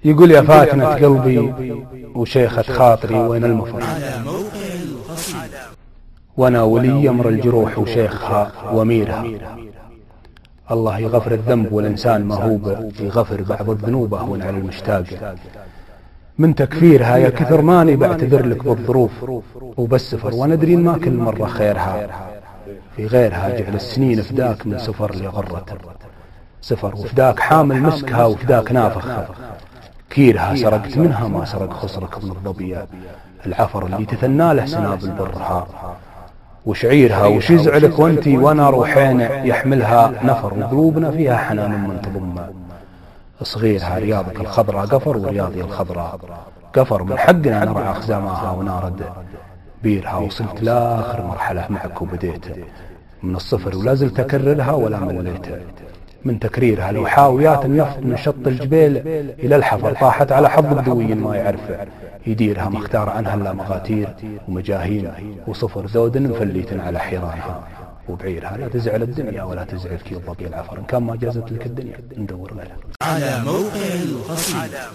يقول يا فاتنة قلبي وشيخة خاطري وين المفر، وانا ولي امر الجروح وشيخها واميرها. الله يغفر الذنب والإنسان مهوب يغفر بعض الذنوب أهون على المشتاق. من تكفيرها يا كثر ماني بعتذر لك بالظروف وبالسفر، وندري ما كل مرة خيرها في غيرها. جعل السنين فداك من سفر لغرة سفر، وفداك حامل مسكها وفداك نافخها. كيرها سرقت منها ما سرق خسرك من الضبية، العفر اللي تثنى له سنابل بالرحى. وشعيرها وش يزعلك وانتي وانا روحين يحملها نفر، وقلوبنا فيها حنان من تضمه. صغيرها رياضك الخضراء قفر ورياضي الخضراء قفر، من حقنا نرعى خزامها ونارد بيرها. وصلت لاخر مرحلة معك وبديت من الصفر ولا زلت اكررها ولا مليت من تكريرها. لو حاويات النفط من شط الجبيل الى الحفر، طاحت على حظ بدوي ما يعرف يديرها. مختار عنها لا مغاتير ومجاهيل وصفر زود مفليت على حيرانها. وبعيرها لا تزعل الدنيا ولا تزعل كي الضبي العفر، إن كان ما جازت لك الدنيا ندور غيرها. على موقع القصيدة.